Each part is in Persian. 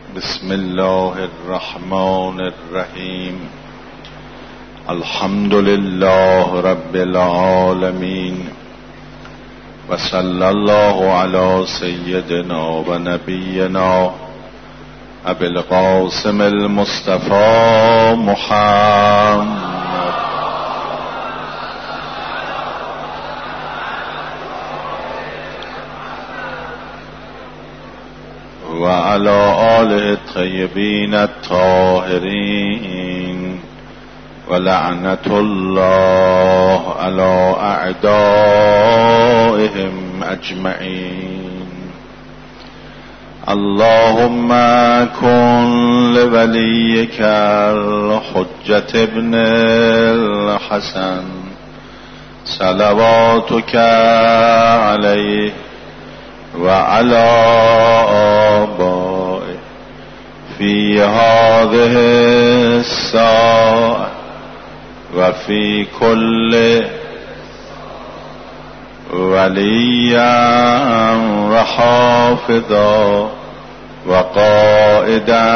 بسم الله الرحمن الرحیم. الحمد لله رب العالمین و صلی الله علی سیدنا و نبینا ابی القاسم المصطفى محمد و علی آله الطیبین الطاهرین و لعنت الله علی اعدائهم اجمعین. اللهم کن لولیک الحجة ابن الحسن صلواتک علیه وعلى آبائه في هذه الساعة وفي كل وليا وحافظا وقائدا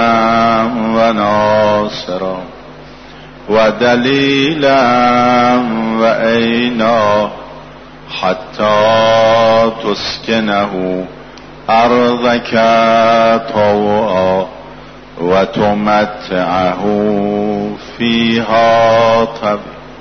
وناصرا ودليلا وعينا حتى تسكنه أرضك طوعا وتمتعه فيها طبعا.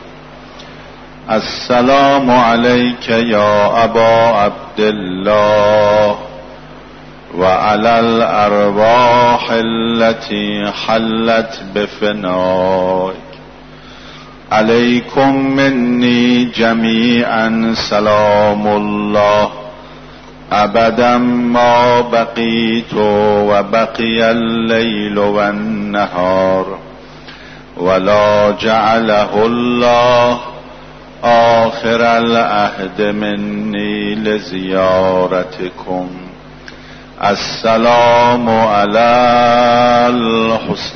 السلام عليك يا أبا عبد الله وعلى الأرواح التي حلت بفنائك. عليكم مني جميعا سلام الله أبدا ما بقيت وبقي الليل والنهار، ولا جعله الله آخر العهد مني لزيارتكم. السلام على الحسن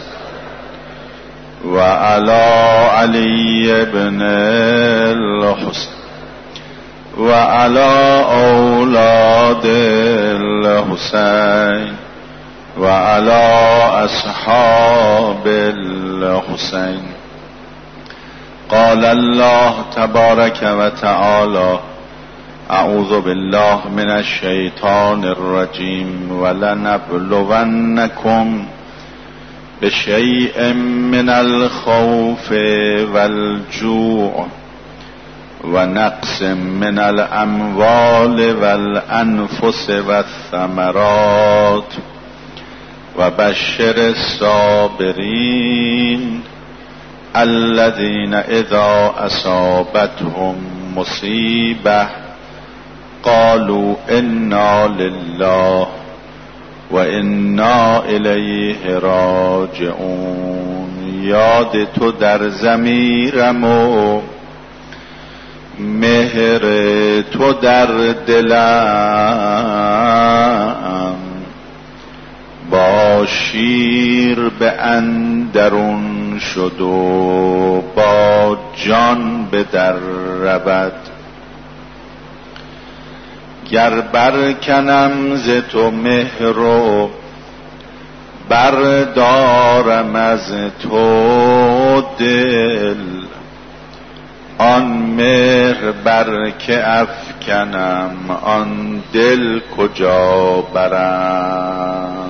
وعلى علي بن الحسن وعلى أولاد الحسين وعلى أصحاب الحسين. قال الله تبارك وتعالى: أعوذ بالله من الشيطان الرجيم ولنبلونكم بشيء من الخوف والجوع ونقص من الأموال والأنفس والثمرات وبشر الصابرين الذين إذا أصابتهم مصيبة قالوا إنا لله و انا الیه راجعون. یاد تو در ضمیرم و مهر تو در دلم، با شیر به اندرون شد و با جان به در رود. گر برکنم ز تو مهر و بردارم از تو دل، آن مهر بر که افکنم آن دل کجا برم.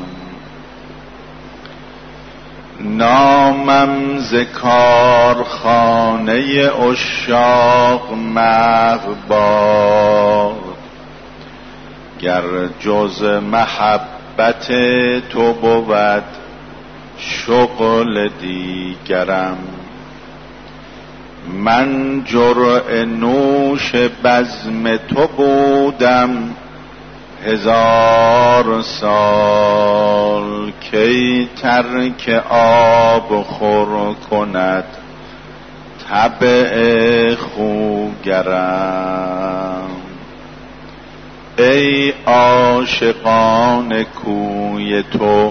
نامم ز کارخانه عشاق محو باد، گر جز محبت تو بود شغل دیگرم. من جرعه نوش بزم تو بودم 1000 سال، کی ترک آب خور کند طبع خوگرم. ای عاشقان کوی تو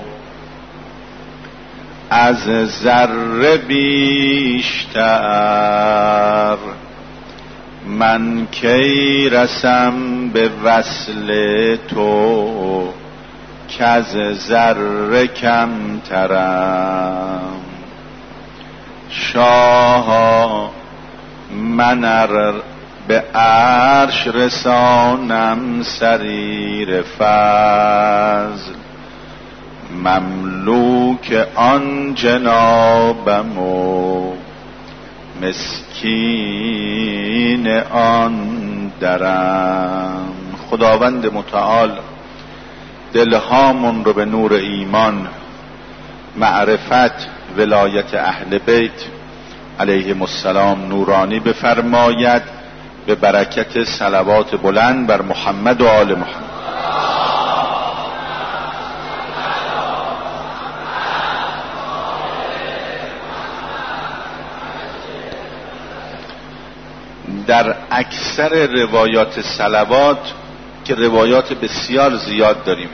از ذره بیشتر، من کی رسم به وصل تو که از ذره کمترم. شاها من به عرش رسانم سریر فضل، مملوک آن جنابم و مسکین آن درم. خداوند متعال دلهامون رو به نور ایمان، معرفت، ولایت اهل بیت علیهم السلام نورانی بفرماید به برکت صلوات بلند بر محمد و آل محمد. در اکثر روایات صلوات که روایات بسیار زیاد داریم،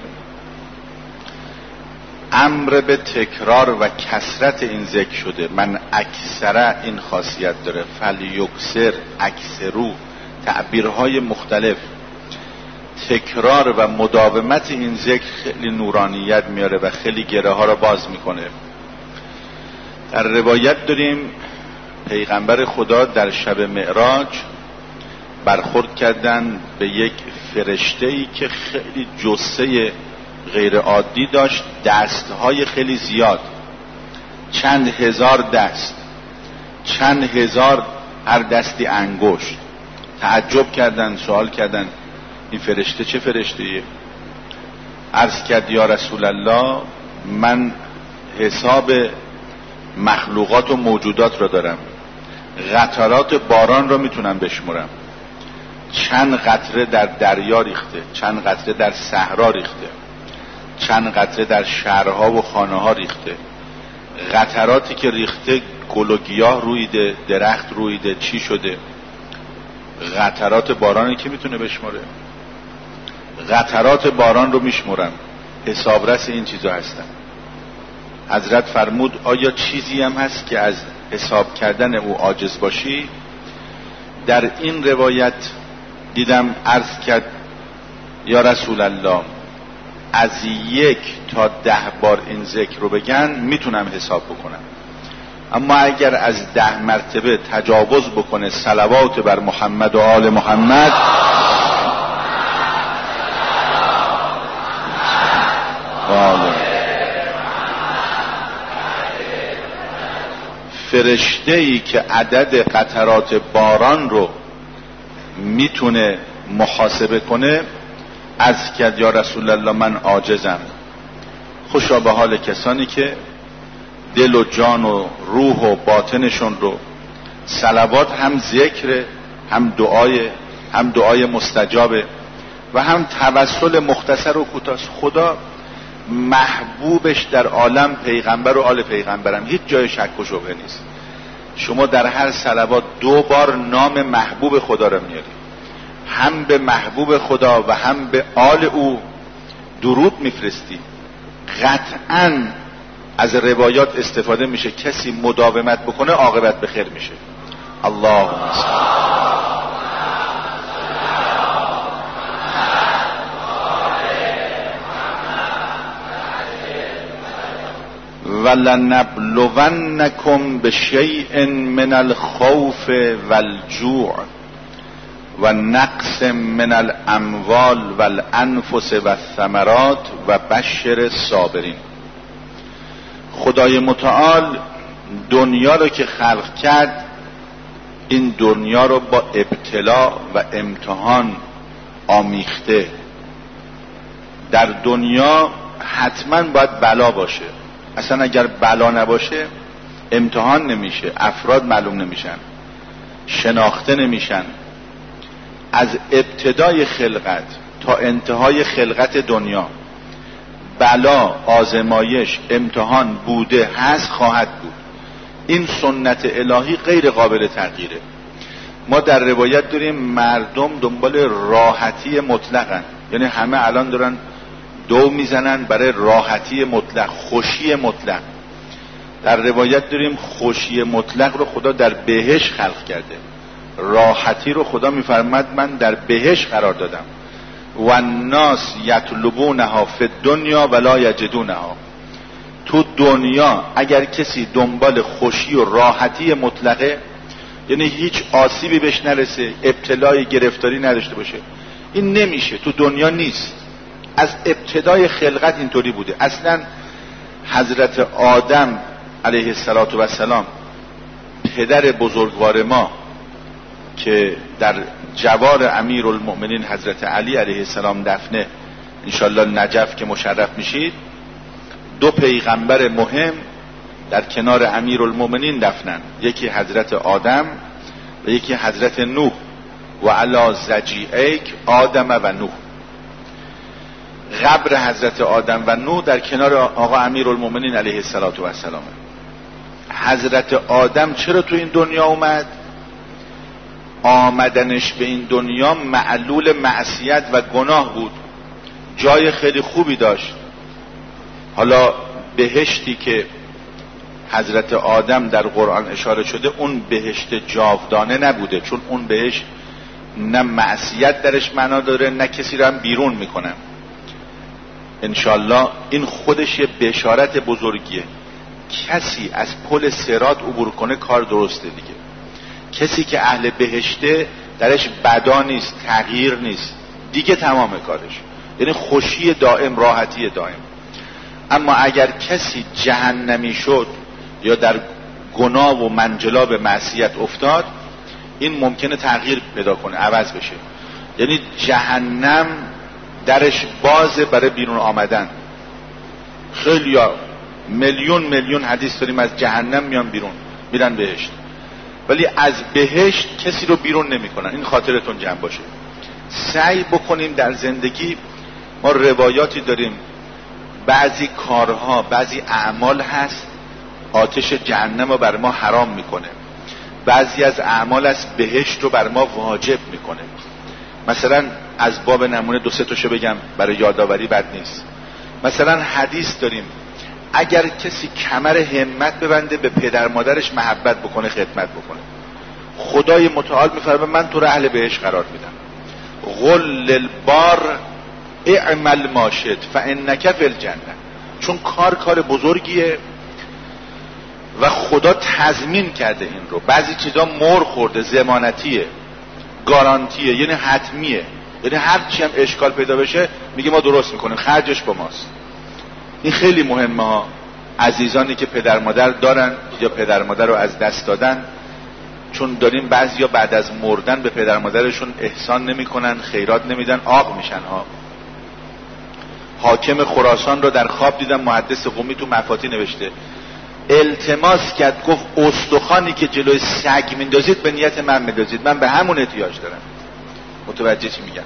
امر به تکرار و کثرت این ذکر شده. من اکثر این خاصیت داره، فلیکثر، اکثرو، تعبیرهای مختلف. تکرار و مداومت این ذکر خیلی نورانیت میاره و خیلی گره ها را باز میکنه. در روایت داریم پیغمبر خدا در شب معراج برخورد کردن به یک فرشته‌ای که خیلی جثه غیر عادی داشت، دستهای خیلی زیاد، چند هزار دست، چند هزار هر دستی انگشت. تعجب کردن، سوال کردن این فرشته چه فرشته‌ایه؟ عرض کرد یا رسول الله من حساب مخلوقات و موجودات را دارم، قطرات باران را میتونم بشمرم، چند قطره در دریا ریخته، چند قطره در صحرا ریخته، چند قطره در شهرها و خانه ها ریخته. قطراتی که ریخته گل و گیاه رویده، درخت رویده، چی شده؟ قطرات بارانی که میتونه بشمره؟ قطرات باران رو میشمرم، حسابرس این چیزا هستن. حضرت فرمود آیا چیزی هم هست که از حساب کردن او عاجز باشی؟ در این روایت دیدم عرض کرد یا رسول الله از 1 تا 10 بار این ذکر رو بگن میتونم حساب بکنم، اما اگر از 10 مرتبه تجاوز بکنه صلوات بر محمد و آل محمد، فرشته‌ای که عدد قطرات باران رو میتونه محاسبه کنه از کرد یا رسول الله من عاجزم. خوشا به حال کسانی که دل و جان و روح و باطنشون رو صلوات، هم ذکر، هم دعای مستجابه و هم توسل مختصر و کوتاه. خدا محبوبش در عالم پیغمبر و آل پیغمبرم، هیچ جای شک و شبهه نیست. شما در هر صلوات 2 بار نام محبوب خدا رو میارید، هم به محبوب خدا و هم به آل او درود میفرستی. قطعاً از روایات استفاده میشه کسی مداومت بکنه عاقبت به خیر میشه. اللهم صل وَلَنَبْلُوَنَّكُمْ بِشَيْءٍ مِّنَ الْخَوْفِ وَالْجُوعِ وَنَقْصٍ مِّنَ الْأَمْوَالِ وَالْأَنْفُسِ وَالثَّمَرَاتِ وَبَشِّرِ الصَّابِرِينَ. خدای متعال دنیا رو که خلق کرد، این دنیا رو با ابتلا و امتحان آمیخته. در دنیا حتما باید بلا باشه، اصلا اگر بلا نباشه امتحان نمیشه، افراد معلوم نمیشن، شناخته نمیشن. از ابتدای خلقت تا انتهای خلقت دنیا بلا، آزمایش، امتحان بوده، هست، خواهد بود. این سنت الهی غیر قابل تغییره. ما در روایت داریم مردم دنبال راحتی مطلقن، یعنی همه الان دارن دو میزنن برای راحتی مطلق، خوشی مطلق. در روایت داریم خوشی مطلق رو خدا در بهشت خلق کرده، راحتی رو خدا میفرماد من در بهشت قرار دادم. و الناس یطلبونها فی الدنیا ولا یجدونها. تو دنیا اگر کسی دنبال خوشی و راحتی مطلقه، یعنی هیچ آسیبی بهش نرسه، ابتلای گرفتاری نداشته باشه، این نمیشه، تو دنیا نیست. از ابتدای خلقت اینطوری بوده. اصلا حضرت آدم علیه السلام پدر بزرگوار ما که در جوار امیرالمؤمنین حضرت علی علیه السلام دفنه، انشالله نجف که مشرف میشید، دو پیغمبر مهم در کنار امیرالمؤمنین دفنن، یکی حضرت آدم و یکی حضرت نوح. و علی ضجیعیک آدم و نوح. قبر حضرت آدم و نوح در کنار آقا امیرالمؤمنین علیه السلام. حضرت آدم چرا تو این دنیا اومد؟ آمدنش به این دنیا معلول معصیت و گناه بود. جای خیلی خوبی داشت. حالا بهشتی که حضرت آدم در قرآن اشاره شده اون بهشت جاودانه نبوده، چون اون بهشت نه معصیت درش معنا داره نه کسی رو هم بیرون میکنن. انشالله این خودش یه بشارت بزرگیه. کسی از پل صراط عبور کنه کار درسته دیگه. کسی که اهل بهشته درش بدا نیست، تغییر نیست دیگه، تمام کارش یعنی خوشی دائم، راحتی دائم. اما اگر کسی جهنمی شد یا در گناه و منجلاب معصیت افتاد، این ممکنه تغییر پیدا کنه، عوض بشه. یعنی جهنم درش بازه برای بیرون آمدن. خیلی میلیون حدیث داریم از جهنم میان بیرون، میرن بهشت، ولی از بهشت کسی رو بیرون نمیکنن. این خاطرتون جمع باشه. سعی بکنیم در زندگی، ما روایاتی داریم بعضی کارها، بعضی اعمال هست آتش جهنم رو بر ما حرام میکنه، بعضی از اعمال از بهشت رو بر ما واجب میکنه. مثلا از باب نمونه دو سه تاشو بگم برای یادآوری، بد نیست. مثلا حدیث داریم اگر کسی کمر همت ببنده به پدر مادرش محبت بکنه، خدمت بکنه، خدای متعال میفرمه من تو رو اهل بهشت قرار میدم. غل البار اعمل ما شئت فانک فی الجنه. چون کار بزرگیه و خدا تضمین کرده این رو. بعضی چیزا مهر خورده، ضمانتیه، گارانتیه، یعنی حتمیه، یعنی هر چی هم اشکال پیدا بشه میگه ما درست میکنیم، خرجش با ماست. این خیلی مهمه ها. عزیزانی که پدر مادر دارن یا پدر مادر رو از دست دادن، چون داریم بعضیا بعد از مردن به پدر مادرشون احسان نمیکنن، خیرات نمیدن، عاق میشن ها. حاکم خراسان رو در خواب دیدم، محدث قمی تو مفاتی نوشته، التماس کرد، گفت استخوانی که جلوی سگ میندازید به نیت من میندازید، من به همون احتیاج دارم. متوجه چی میگم؟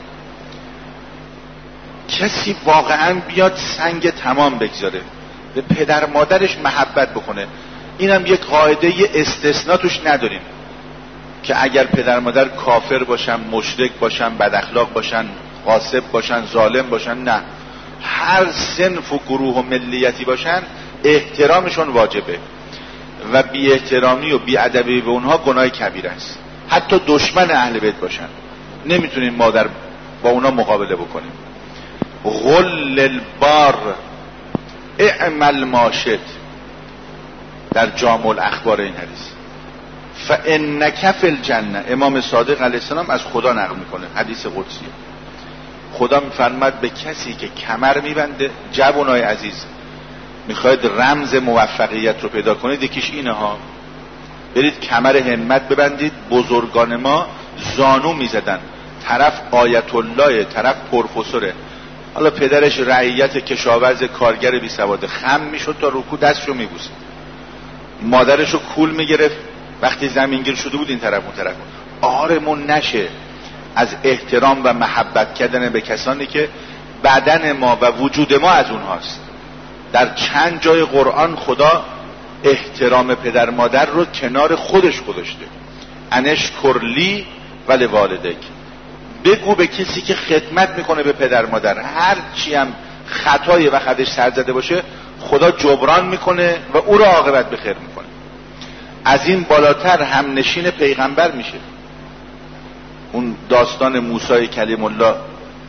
کسی واقعا بیاد سنگ تمام بگذاره، به پدر مادرش محبت بکنه. اینم یک قاعده استثناء توش نداریم که اگر پدر مادر کافر باشن، مشرک باشن، بد اخلاق باشن، غاصب باشن، ظالم باشن، نه، هر صنف و گروه و ملیتی باشن احترامشون واجبه و بی احترامی و بی ادبی به اونها گناه کبیره است. حتی دشمن اهل بیت باشن نمیتونیم ما با اونها مقابله بکنیم. غل البار اعمل ما شئت در جامع الاخبار این حدیث. فانک فی الجنه. امام صادق علیه السلام از خدا نقل میکنه، حدیث قدسیه. خدا میفرماد به کسی که کمر میبنده، جوانای عزیز میخواید رمز موفقیت رو پیدا کنید، یکیش اینه ها، برید کمر همت ببندید. بزرگان ما زانو میزدن، طرف آیت الله، طرف پروفسوره، حالا پدرش رعیت کشاورز کارگر بی سواد، خم میشد تا رکوع دستشو میبوسید، مادرشو کول میگرفت وقتی زمینگیر شده بود این طرف اون طرف. آرمون نشه از احترام و محبت کردن به کسانی که بدن ما و وجود ما از اونهاست. در چند جای قرآن خدا احترام پدر مادر رو کنار خودش گذاشته. انشکر لی ولی والدک. بگو به کسی که خدمت میکنه به پدر مادر، هر چی هم خطایی و خدش سر زده باشه خدا جبران میکنه و او را عاقبت به خیر میکنه. از این بالاتر هم نشین پیغمبر میشه. اون داستان موسی کلیم الله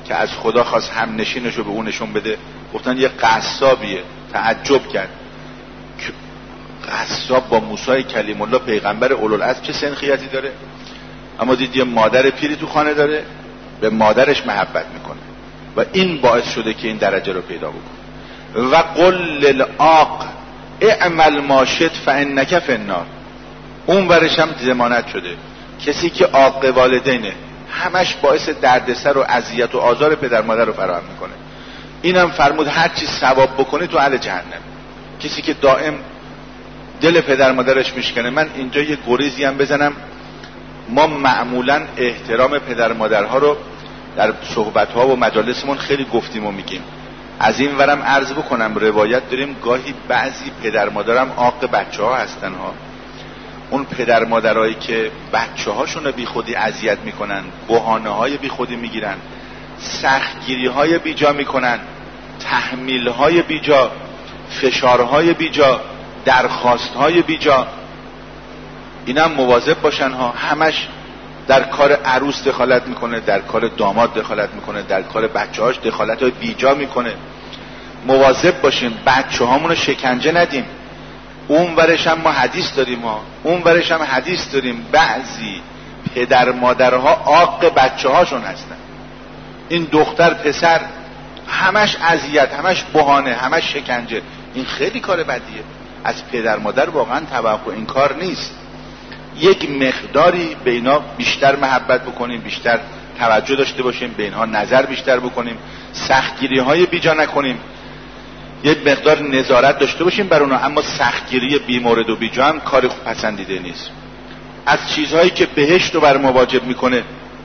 که از خدا خواست هم نشینشو به اون نشون بده. گفتن یه قصابیه. تعجب کرد که قصاب با موسی کلیم الله پیغمبر اولوالعزم چه سنخیتی داره؟ اما دید یه مادر پیری تو خانه داره، به مادرش محبت میکنه و این باعث شده که این درجه رو پیدا بکنه. و قل للعاق اعمل ما شئت فانک فی النار. اون ورش هم ضمانت شده کسی که عاق والدینه همش باعث دردسر و اذیت و آزار پدر مادر رو فراهم میکنه. اینم فرمود هر چی ثواب بکنه تو اهل جهنم. کسی که دائم دل پدر مادرش میشکنه. من اینجا یه گریزی هم بزنم، ما معمولا احترام پدر مادرها رو در صحبت‌ها و مجالسمون خیلی گفتیم و میگیم. از این ورم عرض بکنم روایت داریم گاهی بعضی پدر مادرم عاق بچه‌ها هستن ها. اون پدر مادرایی که بچه‌هاشون رو بی خودی اذیت میکنن، بهانه‌های بی خودی میگیرن، سختگیری‌های بیجا میکنن، تحمیل‌های بیجا، فشارهای بیجا، درخواست‌های بیجا، اینم مواظب باشن ها. همش در کار عروس دخالت میکنه، در کار داماد دخالت میکنه، در کار بچه‌هاش دخالت‌های بیجا میکنه. مواظب باشیم بچه هامون رو شکنجه ندیم. اون ورش هم ما حدیث داریم ها، اون ورش هم حدیث داریم بعضی پدر مادرها عاق بچه هاشون هستن. این دختر پسر همش اذیت، همش بهانه، همش شکنجه. این خیلی کار بدیه. از پدر مادر واقعا توقع این کار نیست. یک مقداری به اینا بیشتر محبت بکنیم، بیشتر توجه داشته باشیم، به اینها نظر بیشتر بکنیم، سختگیری های بیجا نکنیم، یک مقدار نظارت داشته باشیم بر اونا. اما سختگیری بی مورد و بیجا هم کار خوب پسندیده نیست. از چیزهایی که بهشت رو بر ما واجب میکنه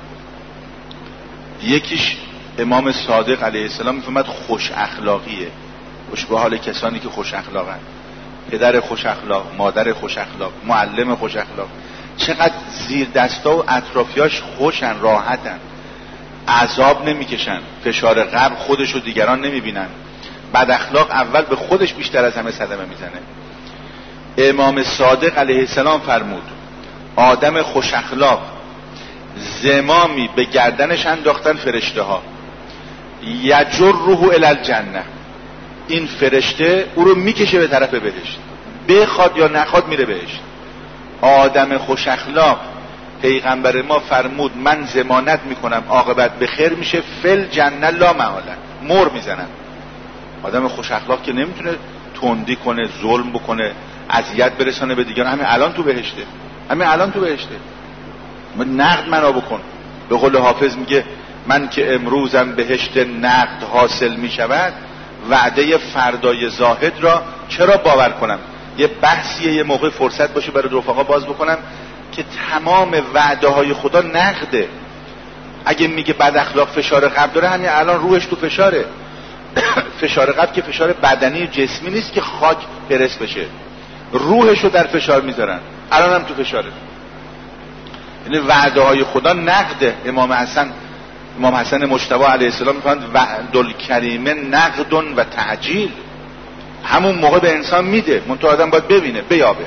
یکیش امام صادق علیه السلام میفهمد خوش اخلاقیه. خوش به حال کسانی که خوش اخلاقن، پدر خوش اخلاق، مادر خوش اخلاق، معلم خوش اخلاق. چقدر زیر دستا و اطرافیاش خوشن، راحتن، عذاب نمیکشن، فشار قبر خودش و دیگران نمیبینن. بد اخلاق اول به خودش بیشتر از همه صدمه میزنه. امام صادق علیه السلام فرمود آدم خوش اخلاق زمامی به گردنش انداختن فرشته ها، یجره الی الجنه، این فرشته او رو میکشه به طرف بهشت، بخواد یا نخواد میره بهشت. آدم خوش اخلاق پیغمبر ما فرمود من ضمانت میکنم عاقبت به خیر میشه، فل جنه لا محاله، مر میزنن. آدم خوش اخلاق که نمیتونه تندی کنه، ظلم بکنه، اذیت برسانه به دیگران. همین الان تو بهشته، همین الان تو بهشته. نقد منو بکن. به قول حافظ میگه من که امروزم بهشت نقد حاصل میشود، وعده فردای زاهد را چرا باور کنم. یه بحثیه، یه موقع فرصت باشه برای رفقا باز بکنم که تمام وعده های خدا نقده. اگه میگه بد اخلاق فشار قلب داره، همین الان روحش تو فشاره. فشار قلب که فشار بدنی و جسمی نیست که خاک پرس بشه، روحشو در فشار میذارن، الان هم تو فشاره. یعنی وعده های خدا نقده. امام حسن مجتبی علیه السلام میفرماند وعد الکریم نقد و تعجیل. همون موقع به انسان میده، منتها آدم باید ببینه، بیابه.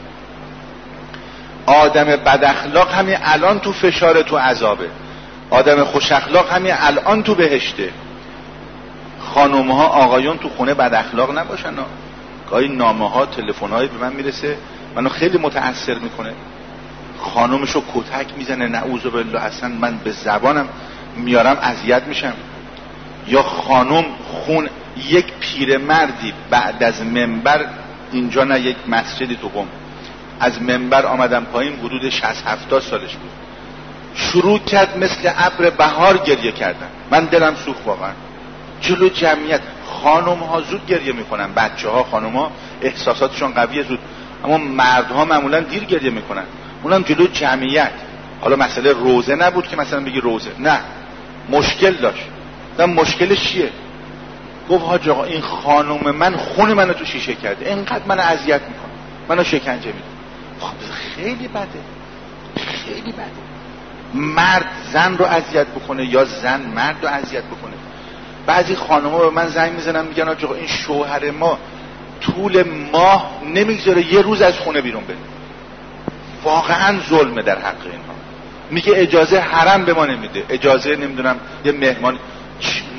آدم بد اخلاق همین الان تو فشار، تو عذابه. آدم خوش اخلاق همین الان تو بهشته. خانم ها آقایون تو خونه بد اخلاق نباشن. گاهی نامه ها، تلفن هایی به من میرسه منو خیلی متاثر میکنه. خانومشو کتک میزنه، نعوذ بالله، اصلا من به زبانم میارم اذیت میشم. یا خانم خون یک پیرمردی بعد از منبر، اینجا نه یک مسجدی تو قم، از منبر آمدم پایین، حدود 60-70 سالش بود، شروع کرد مثل ابر بهار گریه کردن. من دلم سوخت واقعا. جلو جمعیت خانم ها زود گریه میکنن، بچه ها، خانم ها احساساتشون قویه زود، اما مردها معمولا دیر گریه میکنن، اونم جلو جمعیت. حالا مسئله روزه نبود که مثلا بگی روزه، نه، مشکل داشت. مشکلش چیه؟ گفت حاج آقا این خانم من خون منو تو شیشه کرده، اینقدر منو اذیت میکنه، منو شکنجه میده. خب خیلی بده، خیلی بده. مرد زن رو اذیت بکنه یا زن مرد رو اذیت بکنه. بعضی خانم‌ها به من زنگ میزنن میگن حاج آقا این شوهر ما طول ماه نمیگذاره یه روز از خونه بیرون بره. واقعا ظلمه در حق اینها. میگه اجازه حرم به ما نمیده، اجازه نمیدونم یه مهمان.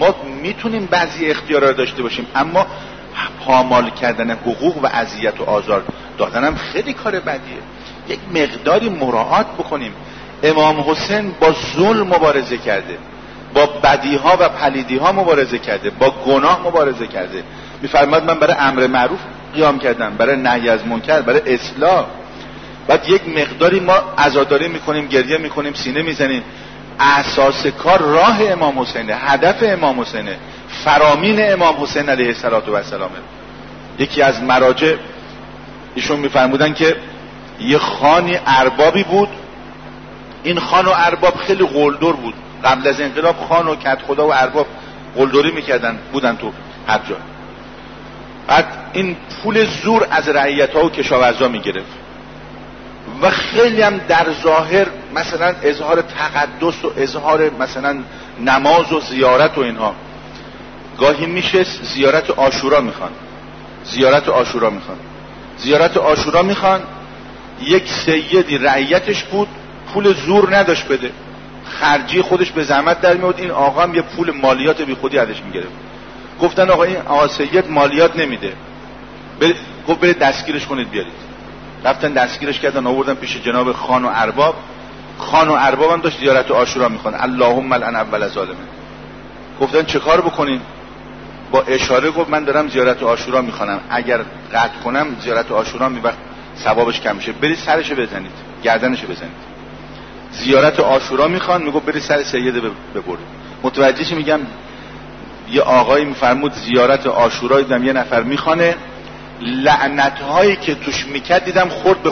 ما میتونیم بعضی اختیارات داشته باشیم، اما پامال کردن حقوق و اذیت و آزار دادن هم خیلی کار بدیه. یک مقداری مراعات بکنیم. امام حسین با ظلم مبارزه کرده، با بدیها و پلیدیها مبارزه کرده، با گناه مبارزه کرده. میفرماد من برای امر معروف قیام کردم، برای نهی از منکر، برای اصلاح. بعد یک مقداری ما عزاداری میکنیم، گریه میکنیم، سینه میزنیم. اساس کار راه امام حسینه، هدف امام حسینه، فرامین امام حسین علیه السلام. یکی از مراجع ایشون میفرمودن که یه خانی اربابی بود، این خان و ارباب خیلی قلدر بود. قبل از انقلاب خان و کدخدا و ارباب قلدری میکردن، بودن تو هر جا. بعد این پول زور از رعیت‌ها و کشاورزا میگرفت و خیلی هم در ظاهر مثلا اظهار تقدس و اظهار مثلا نماز و زیارت و اینها. گاهی میشه زیارت عاشورا میخوان. یک سیدی رعیتش بود، پول زور نداشت بده، خرجی خودش به زحمت در میاد. این آقا هم یه پول مالیات بی خودی ازش میگرفت. گفتن آقا این آقا سید مالیات نمیده، گفت برید دستگیرش کنید بیارید. رفتن دستگیرش کردن، آوردن پیش جناب خان و ارباب. خان و ارباب هم داشت زیارت عاشورا میخوان. اللهم لعن اول ظالمین. گفتن چه کار بکنین؟ با اشاره گفت من دارم زیارت عاشورا میخوانم، اگر قطع کنم زیارت عاشورا میبخت ثوابش کم میشه، برید سرش بزنید، گردنش بزنید. زیارت عاشورا میخوان، میگه برید سر سید ببرید. متوجهش میگم یه آقایی میفرمود زیارت عاشورا دیدم یه نفر میخوانه، لعنت‌هایی که توش میکرد دیدم خورد به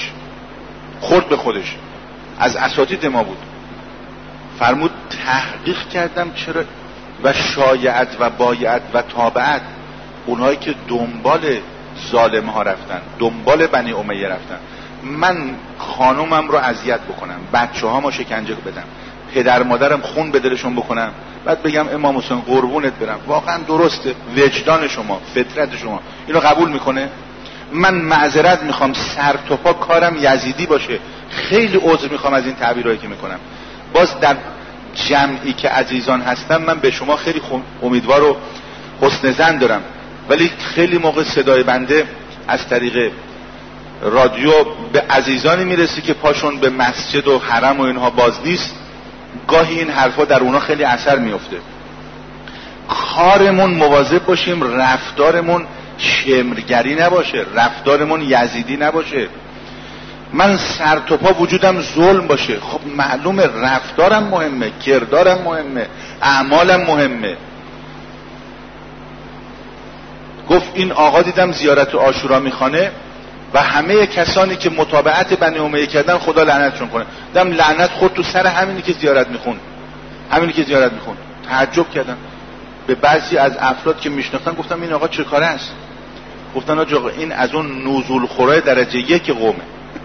خودش. از اساتید ما بود. فرمود تحقیق کردم چرا و شایعت و بایعت و تابعت اونهایی که دنبال ظالم ها رفتن، دنبال بنی امیه رفتن، من خانومم رو اذیت بکنم، بچه ها ما شکنجه بدم، پدر مادرم خون به دلشون بکنم، بعد بگم امام حسین قربونت برم؟ واقعا درسته؟ وجدان شما، فطرت شما اینو قبول میکنه؟ من معذرت میخوام، سر تا پا کارم یزیدی باشه، خیلی عذر میخوام از این تعبیرایی که میکنم. باز در جمعی که عزیزان هستم من به شما خیلی امیدوار و حسن ظن دارم، ولی خیلی موقع صدای بنده از طریق رادیو به عزیزانی میرسی که پاشون به مسجد و حرم و اینها باز نیست. گاهی این حرفا در اونا خیلی اثر میفته. کارمون مواظب باشیم رفتارمون شمرگری نباشه، رفتارمون یزیدی نباشه. من سر تا پا وجودم ظلم باشه، خب معلومه رفتارم مهمه، کردارم مهمه، اعمالم مهمه. گفت این آقا دیدم زیارت عاشورا میخوانه و همه کسانی که متابعت بنی امیه کردن خدا لعنتشون کنه. دیدم لعنت خورد تو سر همینی که زیارت میخون. تعجب کردم. به بعضی از افراد که میشناختن گفتم این آقا چه کاره است؟ گفتن آقا این از اون نزول خورای درجه 1 قومه،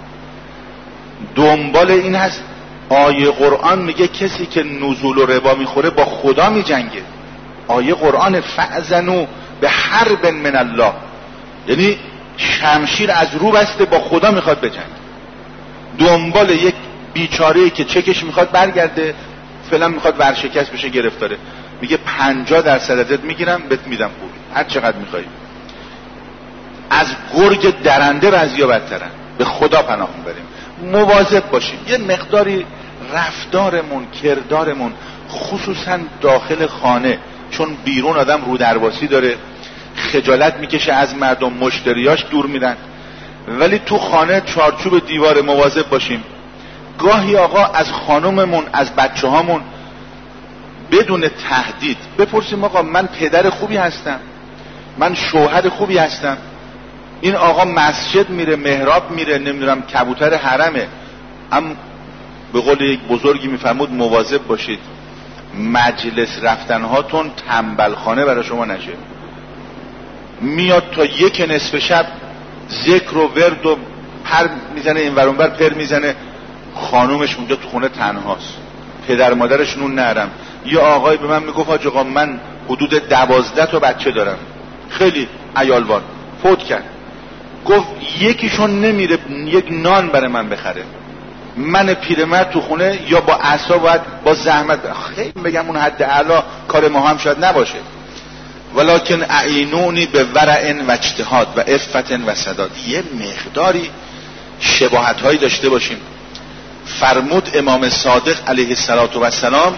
دنبال این هست. آیه قرآن میگه کسی که نزول و ربا میخوره با خدا میجنگه. آیه قرآن فأذنوا بحرب من الله، یعنی شمشیر از رو بسته با خدا میخواد بجنگه. دنبال یک بیچاره‌ای که چکش میخواد برگرده، فعلا میخواد ورشکست بشه، گرفتاره. میگه 50% ازت میگیرم بهت میدم پول، هر چقدر میخوای. از گرگ درنده بعضیا بدترن. به خدا پناه میبریم. مواظب باشیم. یه مقداری رفتارمون، کردارمون، خصوصا داخل خانه، چون بیرون آدم رو درواسی داره، خجالت میکشه از مردم، مشتریاش دور میرن، ولی تو خانه چارچوب دیوار مواظب باشیم. گاهی آقا از خانوممون، از بچه هامون بدون تهدید بپرسیم آقا من پدر خوبی هستم، من شوهر خوبی هستم. این آقا مسجد میره، محراب میره، نمیدونم کبوتر حرمه. اما به قول یک بزرگی میفرمود مواظب باشید مجلس رفتنهاتون تنبلخانه برای شما نشه. میاد تا 1 نصف شب ذکر و ورد و پر میزنه، این ور اون ور پر میزنه، خانومش اونجا تو خونه تنهاست، پدر مادرش نون نرم. یه آقای به من میگفت حاج آقا من حدود 12 تا بچه دارم، خیلی عیالوار، فوت کرد. گفت یکیشون نمیره یک نان برای من بخره. من پیرمرد تو خونه یا با عصا باید با زحمت، خیلی بگم اون حد اعلا کار ما هم شاید نباشه، ولکن اعینونی به ورع و اجتهاد و عفت و سداد. یه مقداری شباهت هایی داشته باشیم. فرمود امام صادق علیه السلام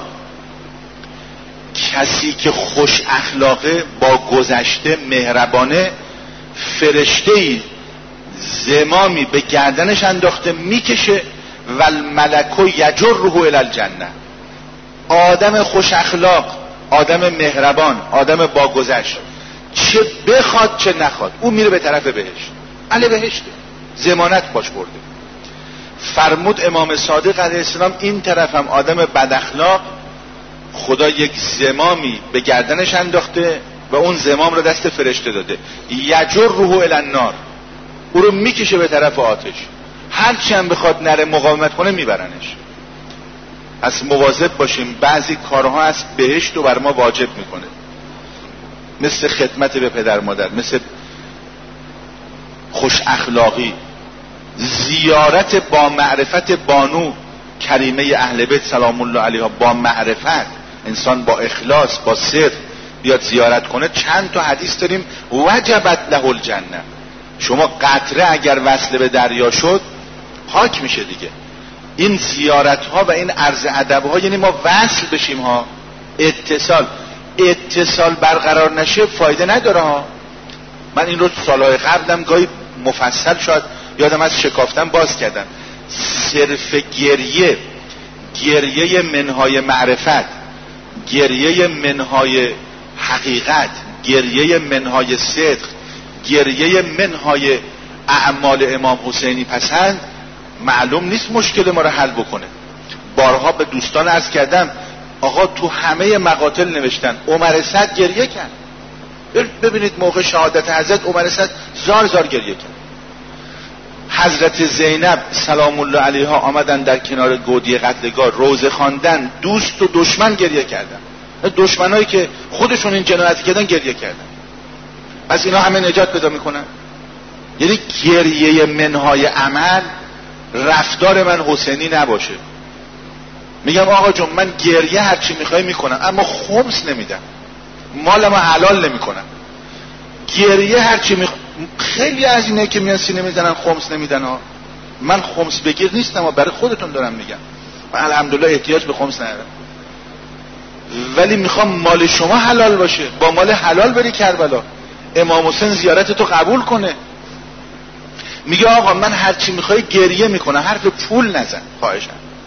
کسی که خوش اخلاقه، با گذشته مهربانه، فرشته‌ای زمامی به گردنش انداخته میکشه و الملک یجره الی الجنه. آدم خوش اخلاق، آدم مهربان، آدم با گذشت، چه بخواد چه نخواد او میره به طرف بهشت. اهل بهشته، ضمانت باش برده. فرمود امام صادق علیه السلام این طرف هم آدم بد اخلاق، خدا یک زمامی به گردنش انداخته و اون زمام رو دست فرشته داده، یجره الی النار، او رو میکشه به طرف آتش. هر چی هم بخواد نره مقاومت کنه میبرنش. پس مواظب باشیم، بعضی کارها از بهشت رو بر ما واجب میکنه، مثل خدمت به پدر مادر، مثل خوش اخلاقی، زیارت با معرفت بانو کریمه اهل بیت سلام الله علیها. با معرفت، انسان با اخلاص با صدق بیاد زیارت کنه. چند تا حدیث داریم وجبت له الجنه. شما قطره اگر وصل به دریا شد پاک میشه دیگه. این زیارت ها و این عرض ادب ها یعنی ما وصل بشیم ها. اتصال برقرار نشه فایده نداره ها. من این رو سالهای قبلم گاهی مفصل شاید یادم از شکافتن باز کردم. صرف گریه منهای معرفت، گریه منهای حقیقت، گریه منهای صدق، گریه منهای اعمال امام حسینی پسند معلوم نیست مشکل ما رو حل بکنه. بارها به دوستان عرض کردم آقا تو همه مقاتل نوشتن عمر سعد گریه کرد. ببینید موقع شهادت حضرت عمر سعد زار گریه کرد. حضرت زینب سلام الله علیها آمدن در کنار گودی قتلگاه روزه خواندن، دوست و دشمن گریه کردن، دشمنایی که خودشون این جنایت کردن گریه کردن. پس اینا همه نجات پیدا میکنن. یعنی گریه منهای عمل، رفتار من حسینی نباشه. میگم آقا جون من گریه هرچی میخوای میکنم اما خمس نمیدم، مالمو حلال نمیکنم. گریه هرچی خیلی از اینه که میان سینه میزنن خمس نمیدن ها. من خمس بگیر نیستم، برای خودتون دارم میگم. من الحمدلله احتیاج به خمس ندارم، ولی میخوام مال شما حلال باشه. با مال حلال بری کربلا، امام حسین زیارت تو قبول کنه. میگه آقا من هرچی میخوای گریه میکنم، حرف پول نزن خواهشم.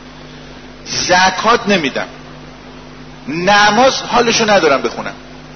زکات نمیدم، نماز حالشو ندارم بخونم.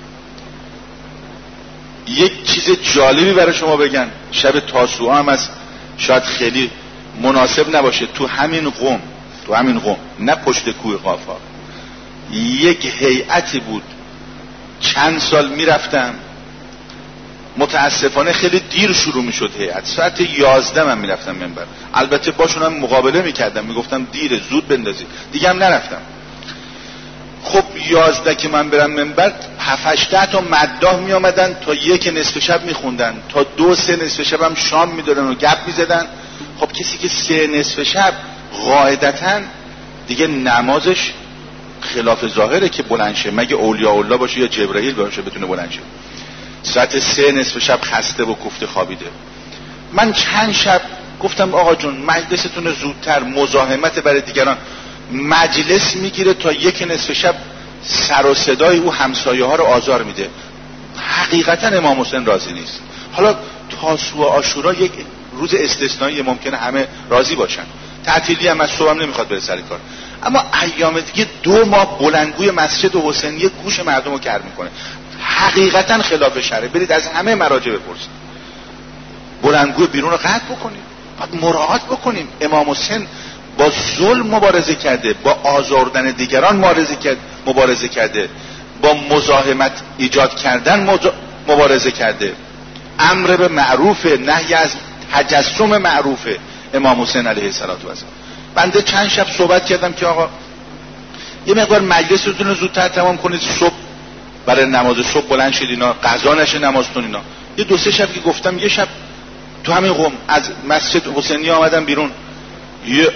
یک چیز جالبی برای شما بگن، شب تاسوعا هم از شاید خیلی مناسب نباشه، تو همین قم نه پشت کوه قافا، یک هیئتی بود چند سال میرفتم، متاسفانه خیلی دیر شروع میشد هیئت، ساعت 11 من میرفتم منبر. البته باشون هم مقابله میکردم، میگفتم دیره زود بندازید، دیگه هم نرفتم. خب 11 که من برم منبر 7-8 تا مداح می آمدن تا 1 نصف شب میخوندن، تا 2-3 نصف شب هم شام میدادن و گپ میزدن. خب کسی که 3 نصف شب قاعدتا دیگه نمازش خلاف ظاهره که بلند شه، مگه اولیاء الله باشه یا جبرئیل باشه بتونه بلند شه. ساعت 3 نصف شب خسته و کوفته خوابیده. من چند شب گفتم آقا جون مجلستون زودتر، مزاحمت برای دیگران. مجلس میگیره تا 1 نصف شب، سر و صدای او همسایه ها رو آزار میده. حقیقتا امام حسین راضی نیست. حالا تاسوعا و عاشورا یک روز استثنایی، ممکنه همه راضی باشن، تعطیلی هم از صبح هم نمیخواد بره سر کار، اما ایام دیگه 2 ماه بلندگوی مسجد حسینی گوش مردم رو کر میکنه. حقیقتا خلاف شرع. برید از همه مراجع بپرسید، بلندگوی بیرون رو قطع بکنید، باید مراعات بکنیم. امام حسین با ظلم مبارزه کرده، با آزاردن دیگران مبارزه کرده، با مزاحمت ایجاد کردن مبارزه کرده. امر به معروف، نهی از تجسم معروف امام حسین علیه السلام. بنده چند شب صحبت کردم که آقا یه مقدار مجلستون رو زودتر تمام کنید، صبح برای نماز صبح بلند شید، اینا قضا نشه نمازتون اینا. یه 2-3 شب که گفتم، یه شب تو همین قم از مسجد حسینی آمدم بیرون، یه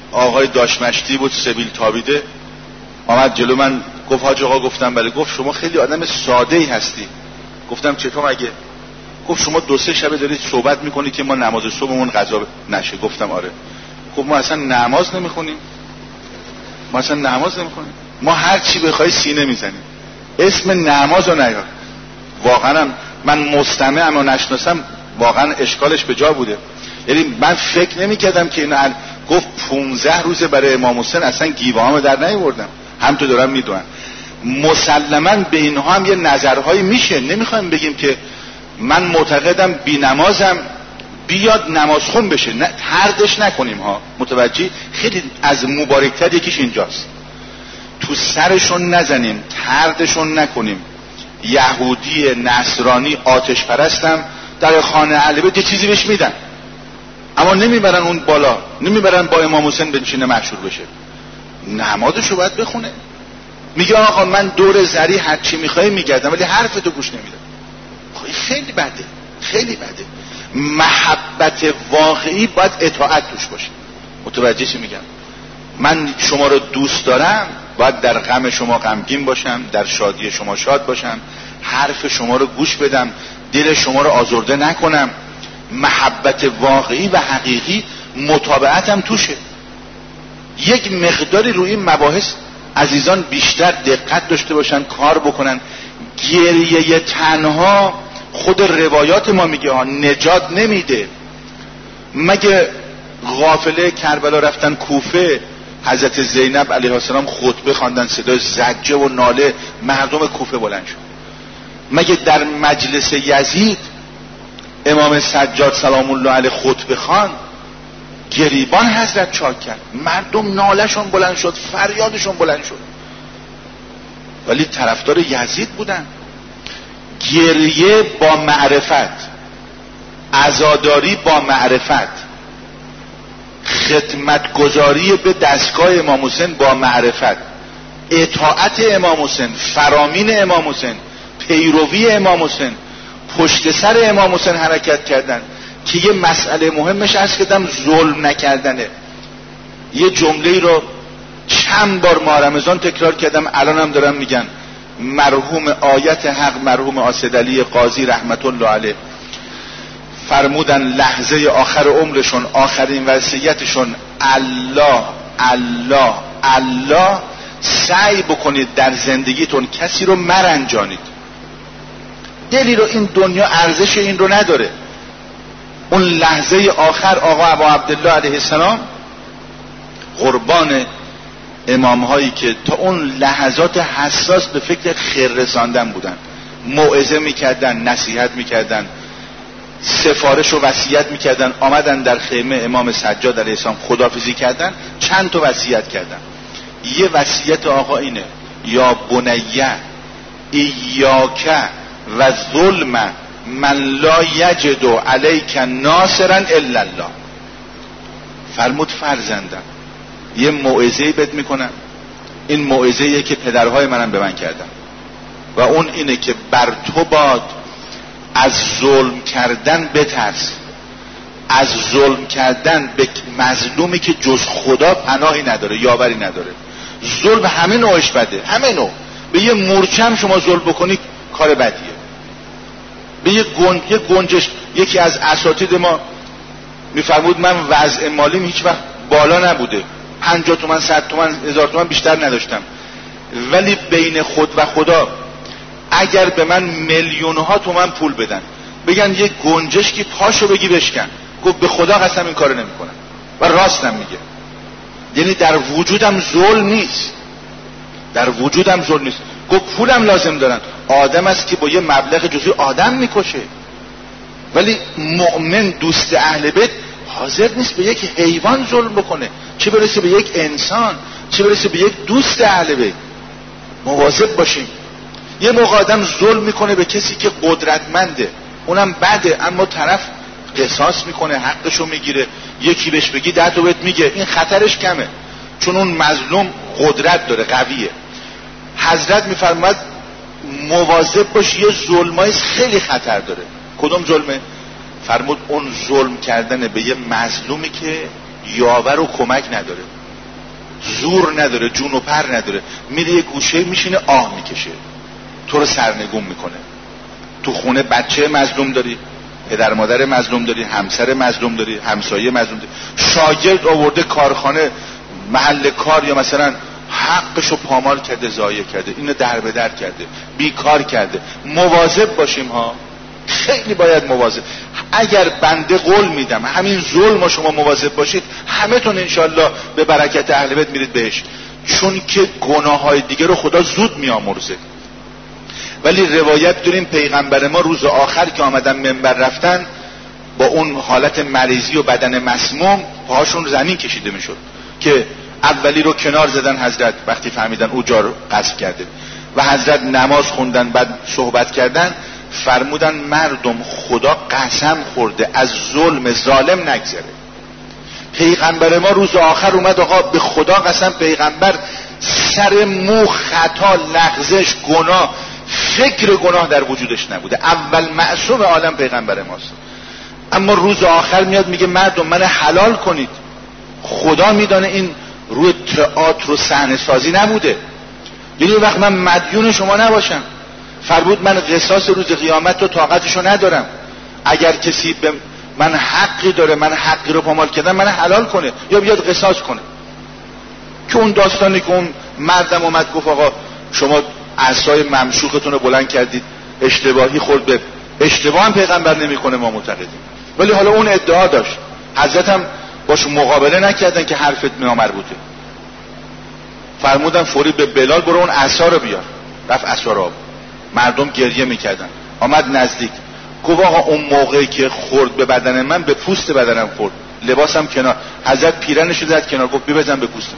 آقای داشمشتی بود سبیل تابیده، آمد جلو من گفت حاج آقا. گفتم بله. گفت شما خیلی آدم ساده ای هستی. گفتم چطور مگه؟ گفت شما 2-3 شبه دارید صحبت میکنید که ما نماز صبحمون قضا نشه. گفتم آره. گفت ما اصلا نماز نمیخونیم، ما هر چی بخوای سینه میزنیم، اسم نماز رو نیار. واقعا من مستمعم و نشناسم، واقعا اشکالش به جا بوده. یعنی من فکر نمیکردم که این گفت 15 روز برای امام حسین اصلا گیوهامو در نیاوردم. هم تو دارم میدونم. مسلما به اینها هم یه نظرهایی میشه. نمیخوایم بگیم که من معتقدم بی نمازم بیاد نمازخون بشه، نه طردش نکنیم ها. متوجه؟ خیلی از مبارکتر یکیش اینجاست، تو سرشون نزنیم، طردشون نکنیم. یهودی نصرانی آتش پرستم در خانه اهل بیت یه چیزی بهش میدن، اما نمیبرن اون بالا، نمیبرن با امام حسین بنشینه مشهور بشه. نمازشو باید بخونه. میگه آقا من دور زری هر چی میخوای میگردم ولی حرفتو گوش نمیدم. خیلی بده، خیلی بده. محبت واقعی باید اطاعت توش باشه. متوجه چی میگم؟ من شما رو دوست دارم، باید در غم شما غمگین باشم، در شادی شما شاد باشم، حرف شما رو گوش بدم، دل شما رو آزرده نکنم. محبت واقعی و حقیقی متابعتم توشه. یک مقداری روی این مباحث عزیزان بیشتر دقت داشته باشن، کار بکنن. گریه تنها خود روایات ما میگه ها نجات نمیده. مگه غافله کربلا رفتن کوفه، حضرت زینب علیه السلام خطبه خواندن، صدای زجه و ناله مردم کوفه بلند شد. مگه در مجلس یزید امام سجاد سلام الله علیه خطبه خواند، گریبان حضرت چاک کرد، مردم نالهشون بلند شد، فریادشون بلند شد، ولی طرفدار یزید بودن. گریه با معرفت، عزاداری با معرفت، خدمتگزاری به دستگاه امام حسین با معرفت، اطاعت امام حسین، فرامین امام حسین، پیروی امام حسین، پشت سر امام حسین حرکت کردن. که یه مسئله مهمش هست که دم ظلم نکردنه. یه جمله رو چند بار ماه رمضان تکرار کردم، الانم دارم میگن. مرحوم آیت حق مرحوم آسد علی قاضی رحمت الله علیه فرمودن لحظه آخر عمرشون، آخرین وصیتشون، الله الله الله، سعی بکنید در زندگیتون کسی رو مرنجانید. دلی رو این دنیا ارزش این رو نداره. اون لحظه آخر آقا ابا عبدالله علیه السلام قربان امام هایی که تا اون لحظات حساس به فکر خیر رساندن بودن، موعظه میکردن، نصیحت میکردن، سفارش و وصیت میکردن. آمدن در خیمه امام سجاد علیه السلام خداحافظی کردن، چند تا وصیت کردن. یه وصیت آقا اینه: یا بنیه ایاک و ظلم من لا یجد علیک ناصرا الا الله. فرمود فرزندم یه موعظه‌ای بهت میکنم، این موعظه‌ایه که پدرهای منم به من کردن، و اون اینه که بر تو باد از ظلم کردن بترس، از ظلم کردن به مظلومی که جز خدا پناهی نداره، یاوری نداره. ظلم همه نوعش بده، همه نوع. به یه مورچم شما ظلم بکنی کار بدیه. به یه گنجش، یکی از اساتید ما میفرمود من وضع مالیم هیچ وقت بالا نبوده، 50 تومن 100 تومن 1000 تومن بیشتر نداشتم، ولی بین خود و خدا اگر به من میلیون‌ها تومن پول بدن، بگن یه گنجش که پاشو بگی بشکن، گفت به خدا قسم این کارو نمیکنم، و راستم میگه. یعنی در وجودم ظلم نیست، در وجودم ظلم نیست. گفت پولم لازم دارن، آدم است که با یه مبلغ جزئی آدم میکشه، ولی مؤمن دوست اهل بیت حاضر نیست به یک حیوان ظلم بکنه، چه برسه به یک انسان، چه برسه به یک دوست اهل بیت. مواظب باشیم. یه موقع آدم ظلم میکنه به کسی که قدرتمنده، اونم بده، اما طرف قصاص میکنه، حقشو میگیره، یکی بهش بگی 10 تا بهت میگه، این خطرش کمه، چون اون مظلوم قدرت داره، قویه. حضرت میفرماید مواظب باش، یه ظلمای خیلی خطر داره. کدوم ظلمه؟ فرمود اون ظلم کردن به یه مظلومی که یاور و کمک نداره. زور نداره، جون و پر نداره، میره یه گوشه میشینه آه میکشه، تو رو سرنگون میکنه. تو خونه بچه مظلوم داری، پدر مادر مظلوم داری، همسر مظلوم داری، همسایه مظلوم داری، شاگرد آورده کارخانه محل کار یا مثلا حقشو پامال کرده، ضایع کرده، اینو در به در کرده، بیکار کرده. مواظب باشیم ها، خیلی باید مواظب. اگر بنده قول میدم همین ظلم شما مواظب باشید، همه تون انشالله به برکت اهل بیت میرید بهش، چون که گناه های دیگه رو خدا زود میامرزه. ولی روایت داریم پیغمبر ما روز آخر که آمدن منبر رفتن با اون حالت مریضی و بدن مسموم، پاهاشون زمین کشیده میشد که اولی رو کنار زدن حضرت وقتی فهمیدن او جا رو غصب کرده و حضرت نماز خوندن، بعد صحبت کردن، فرمودن مردم خدا قسم خورده از ظلم ظالم نگذره. پیغمبر ما روز آخر اومد آقا به خدا قسم، پیغمبر سر مو خطا، لغزش، گناه، فکر گناه در وجودش نبوده، اول معصوم عالم پیغمبر ماست. اما روز آخر میاد میگه مردم من حلال کنید. خدا میدانه این روی تئاتر و صحنه سازی نبوده. یعنی وقت من مدیون شما نباشم، فرمود من قصاص روز قیامت رو طاقتشو ندارم. اگر کسی به من حقی داره، من حقی رو پامال کردم، من حلال کنه یا بیاد قصاص کنه. که اون داستانی که اون مردم اومد گفت آقا شما عصای ممشوقتون رو بلند کردید، اشتباهی خورد، به اشتباه هم پیغمبر نمیکنه ما معتقدیم، ولی حالا اون ادعا داشت. حضرت هم باش مقابله نکردن که حرفت نامربوطه، فرمودن فوری به بلال برو اون عصا رو بیار. رفت عصا رو، مردم گریه میکردن، آمد نزدیک گفت آقا اون موقعی که خورد به بدن من به پوست بدنم خورد، لباسم کنار. حضرت پیرنشو زد کنار، گفت بزن به پوستم،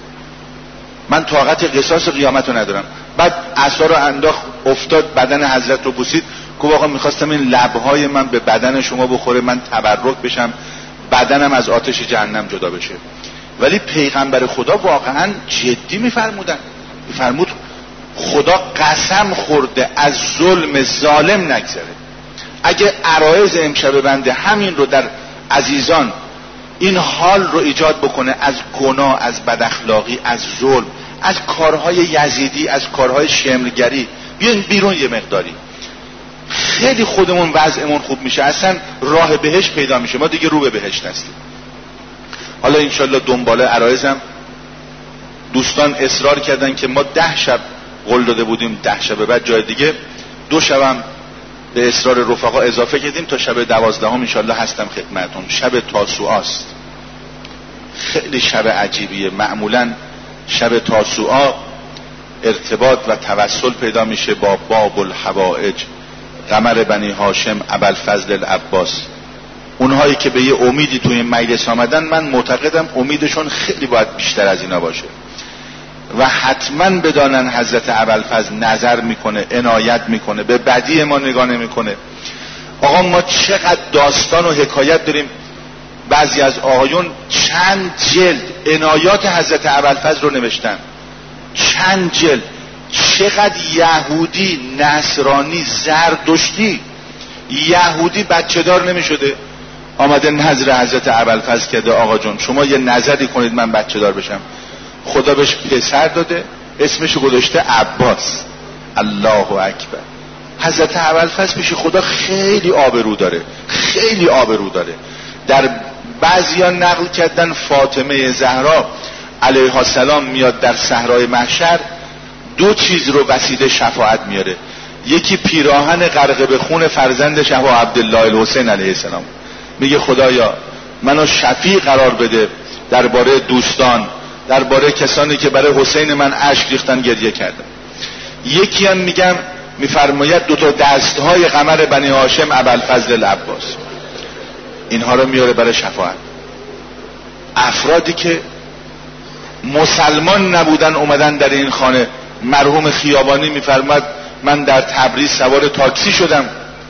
من طاقت قصاص قیامت رو ندارم. بعد عصا رو انداخت، افتاد بدن حضرت رو بوسید، گفت آقا میخواستم این لبهای من به بدن شما بخوره، من تبرک بشم، بدنم از آتش جهنم جدا بشه. ولی پیغمبر خدا واقعا جدی میفرمود خدا قسم خورده از ظلم ظالم نگذره. اگه عرایض امشب بنده همین رو در عزیزان این حال رو ایجاد بکنه، از گناه، از بداخلاقی، از ظلم، از کارهای یزیدی، از کارهای شمرگری، بیاین بیرون یه مقداری، خیلی خودمون وضعمون خوب میشه، اصلا راه بهشت پیدا میشه، ما دیگه رو به بهشت هستیم. حالا انشالله دنباله عرایزم دوستان اصرار کردن که ما 10 شب قول داده بودیم، 10 شب بعد جای دیگه، 2 شبم به اصرار رفقا اضافه کردیم تا شب 12 انشالله هستم خدمتون. شب تاسوعاست، خیلی شب عجیبیه. معمولا شب تاسوعا ارتباط و توسل پیدا میشه با باب الحوائج، قمر بنی هاشم ابوالفضل العباس. اونهایی که به یه امیدی توی مجلس آمدن، من معتقدم امیدشون خیلی باید بیشتر از اینا باشه و حتما بدانن حضرت ابوالفضل نظر میکنه، عنایت میکنه، به بدی ما نگاه نمیکنه. آقا ما چقدر داستان و حکایت داریم، بعضی از آقایون چند جلد عنایات حضرت ابوالفضل رو نوشتن، چند جلد. چقدر یهودی، نصرانی، زردشتی، یهودی بچه دار نمیشده، آمده نظر حضرت ابوالفضل کرده آقا جون شما یه نظری کنید من بچه دار بشم. خدا بهش پسر داده، اسمشو گذاشته عباس. الله اکبر. حضرت ابوالفضل پیش خدا خیلی آبرو داره، خیلی آبرو داره. در بعضیا نقل کردن فاطمه زهرا علیها السلام میاد در صحرای محشر 2 چیز رو وسیله شفاعت میاره، یکی پیراهن غرق به خون فرزندش ابو عبدالله الحسین علیه السلام، میگه خدایا منو شفیع قرار بده درباره دوستان، درباره کسانی که برای حسین من اشک ریختن، گریه کردن. یکی هم میگم میفرماید 2 تا دستهای قمر بنی هاشم ابوالفضل العباس، اینها رو میاره برای شفاعت. افرادی که مسلمان نبودن اومدن در این خانه. مرحوم خیابانی میفرماد من در تبریز سوار تاکسی شدم،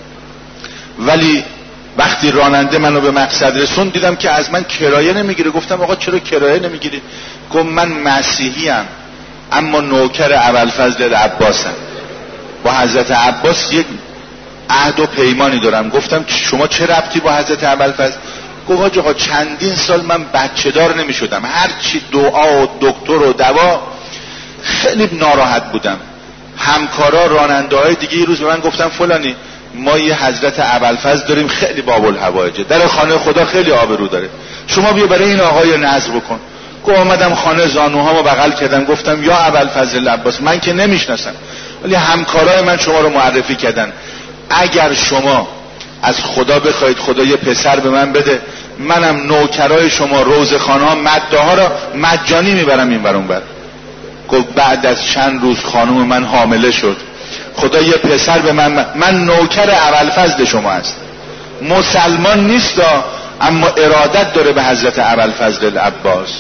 ولی وقتی راننده منو به مقصد رسوند دیدم که از من کرایه نمیگیره. گفتم آقا چرا کرایه نمیگیری؟ گفت من مسیحی ام اما نوکر ابوالفضل العباسم، با حضرت عباس یک عهد و پیمانی دارم. گفتم شما چه ربطی با حضرت ابوالفضل؟ گفت حاج آقا چندین سال من بچه دار نمی شدم، هرچی دعا و دکتر و دوا خیلی ناراحت بودم. همکارا راننده های دیگه یه روز به من گفتن فلانی ما یه حضرت ابوالفضل داریم خیلی باب الحوائجه، در خانه خدا خیلی آبرو داره، شما بیا برای این آقای نذر بکن. گفت آمدم خانه، زانوهامو بغل کردم، گفتم یا ابوالفضل عباس، من که نمیشناسم ولی همکارای من شما رو معرفی کردن، اگر شما از خدا بخواید خدا یه پسر به من بده، منم نوکرای شما روزخانه ها مده ها را مجانی میبرم این برون بر. گفت بعد از چند روز خانم من حامله شد، خدا یه پسر به من نوکر ابوالفضل شما است، مسلمان نیست اما ارادت داره به حضرت ابوالفضل العباس.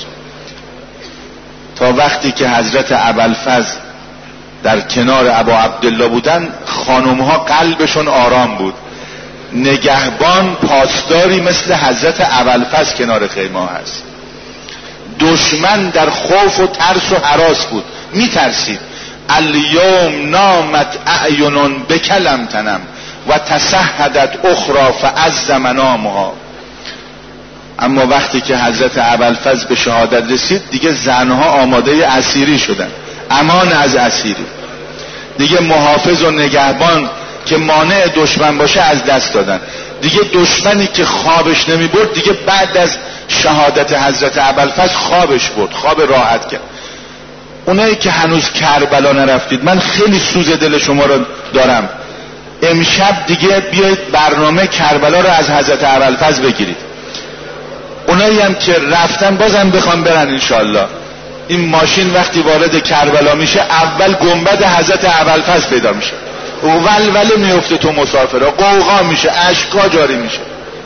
تا وقتی که حضرت ابوالفضل در کنار ابا عبدالله بودن، خانم ها قلبشون آرام بود، نگهبان پاسداری مثل حضرت ابوالفضل کنار خیمه هست. دشمن در خوف و ترس و هراس بود، میترسید. الیوم نامت اعین بکلم تنم و تسهدت اخرى فعز منامها. اما وقتی که حضرت ابوالفضل به شهادت رسید دیگه زنها آماده اسیری شدن، امان از اسیری. دیگه محافظ و نگهبان که مانع دشمن باشه از دست دادن. دیگه دشمنی که خوابش نمی برد دیگه بعد از شهادت حضرت ابوالفضل خوابش برد، خواب راحت کرد. اونایی که هنوز کربلا نرفتید، من خیلی سوز دل شما رو دارم، امشب دیگه بیایید برنامه کربلا رو از حضرت ابوالفضل بگیرید. اونایی هم که رفتن بازم بخوام برن انشالله. این ماشین وقتی وارد کربلا میشه اول گنبد حضرت ابوالفضل پیدا میشه، ولوله میفته تو مسافرها، قوقا میشه، اشکا جاری میشه.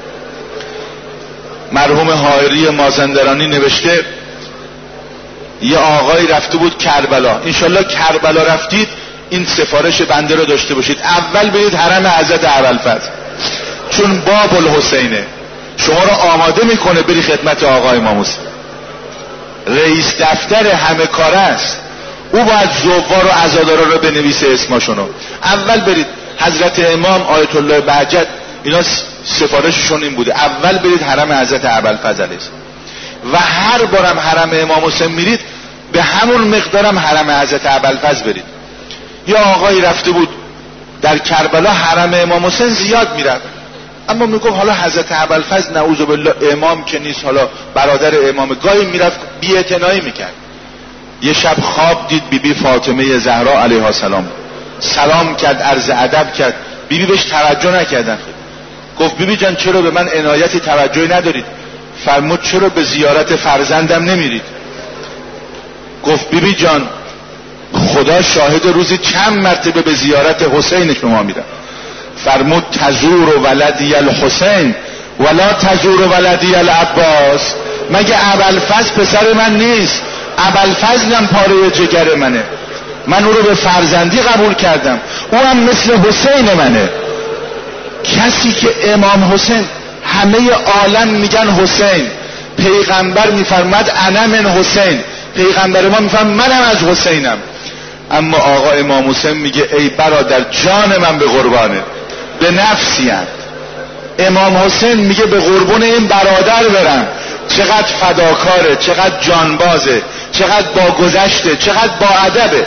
مرحوم حائری مازندرانی نوشته یه آقای رفته بود کربلا، انشالله کربلا رفتید این سفارش بنده رو داشته باشید، اول برید حرم حضرت ابوالفضل، چون باب الحسینه شما رو آماده میکنه بری خدمت آقا امام حسین. رئیس دفتر همه کاره است، او باید زوار و عزادارا رو بنویسه اسماشونو. اول برید حضرت امام آیت الله بهجت اینا سفارششون این بوده، اول برید حرم حضرت ابوالفضل علیه السلام و هر بارم حرم امام حسین میرید به همون مقدارم حرم حضرت ابوالفضل برید. یا آقایی رفته بود در کربلا حرم امام حسین زیاد میرفت، اما میگفت حالا حضرت ابوالفضل نعوذ بالله امام که نیست، حالا برادر امام، گاهی میرفت بی‌اعتنایی میکرد. یه شب خواب دید بیبی فاطمه زهرا علیها السلام، سلام کرد، عرض ادب کرد، بیبی بهش توجه نکردن. گفت بیبی جان چرا به من عنایتی توجهی ندارید؟ فرمود چرا به زیارت فرزندم نمیرید؟ گفت بیبی جان خدا شاهد روزی چند مرتبه به زیارت حسین شما میرم. فرمود تزور ولدی الحسین ولا تزور ولدی العباس. مگه ابوالفضل پسر من نیست؟ ابوالفضل هم پاره جگر منه، من او رو به فرزندی قبول کردم، او هم مثل حسین منه. کسی که امام حسین، همه عالم میگن حسین، پیغمبر میفرماد انا من حسین، پیغمبر ما میفرماد منم از حسینم، اما آقا امام حسین میگه ای برادر جان من به قربانه، به نفسیم. امام حسین میگه به قربون این برادر برم، چقدر فداکاره، چقدر جانبازه، چقدر با گذشته، چقدر با ادبه.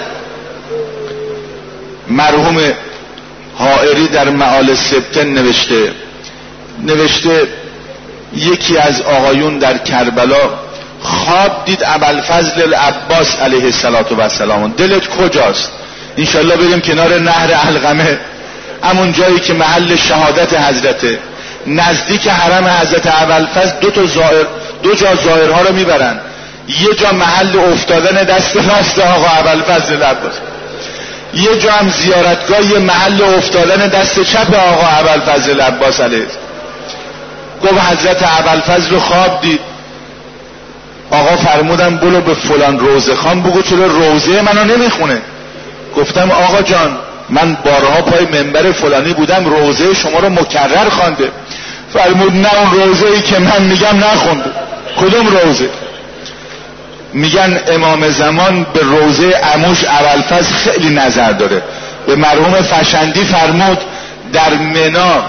مرحوم حائری در معال سبتن نوشته یکی از آقایون در کربلا خواب دید ابوالفضل العباس علیه السلام. دلت کجاست؟ انشالله بریم کنار نهر علقمه، همون جایی که محل شهادت حضرته، نزدیک حرم حضرت ابوالفضل دو جا زائرها رو میبرن، یه جا محل افتادن دست راست آقا ابوالفضل العباس، یه جا هم زیارتگاه، یه محل افتادن دست چپ آقا ابوالفضل العباس علیه. گفت حضرت ابوالفضل رو خواب دید، آقا فرمودن برو به فلان روزه خان بگو چرا روزه منو نمیخونه. گفتم آقا جان من بارها پای منبر فلانی بودم، روزه شما رو مکرر خوانده. فرمود نه اون روزه ای که من میگم نخونده. کدوم روزه؟ میگن امام زمان به روزه عموش ابوالفضل خیلی نظر داره. به مرحوم فشندی فرمود در منا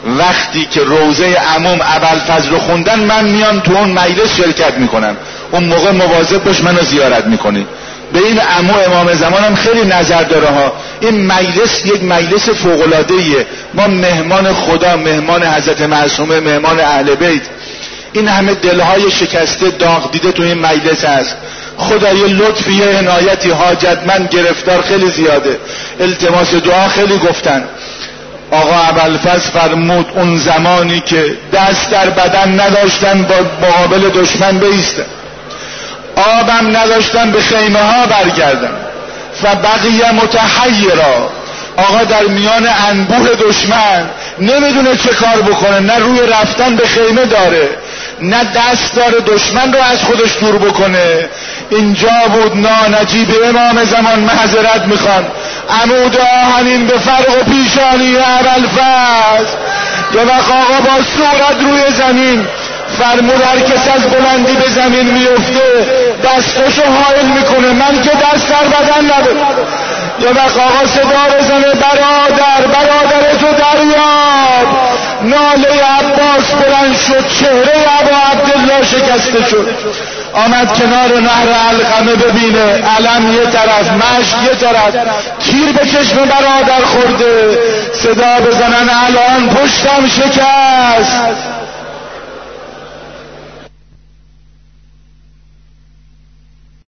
وقتی که روضه عموم ابوالفضل رو خوندن من میام تو اون مجلس شرکت میکنم، اون موقع مواظب باش منو زیارت میکنی. به این عمو امام زمانم خیلی نظر داره ها. این مجلس یک مجلس فوق‌العاده‌ایه، ما مهمان خدا، مهمان حضرت معصومه، مهمان اهل بیت، این همه دلهای شکسته داغ دیده تو این مجلس هست. خدا یه لطفی، یه عنایتی، حاجتمند گرفتار خیلی زیاده، التماس دعا خیلی گفتن. آقا ابوالفضل فرمود اون زمانی که دست در بدن نداشتن با مقابل دشمن بایستن، آبم نداشتن به خیمه ها برگردن، فبقیه متحیرا، آقا در میان انبوه دشمن نمیدونه چه کار بکنه، نه روی رفتن به خیمه داره، نه دست داره دشمن رو از خودش دور بکنه. اینجا بود نانجیب امام زمان معذرت میخوان، عمود آهنین به فرق و پیشانی ابوالفضل. یه وقت آقا با صورت روی زمین فرمود هر کس از بلندی به زمین میفته دستشو حائل میکنه، من که دست در بدن نبود. یه وقت آقا صدا بزنه برادر تو دریاب. ناله عباس بلند شد، چهره ابا عبدالله شکسته شد، آمد کنار نهر علقمه ببینه، علم یه طرف، مشک یه طرف، تیر به چشم برادر خورده. صدا بزنن الان پشتم شکست،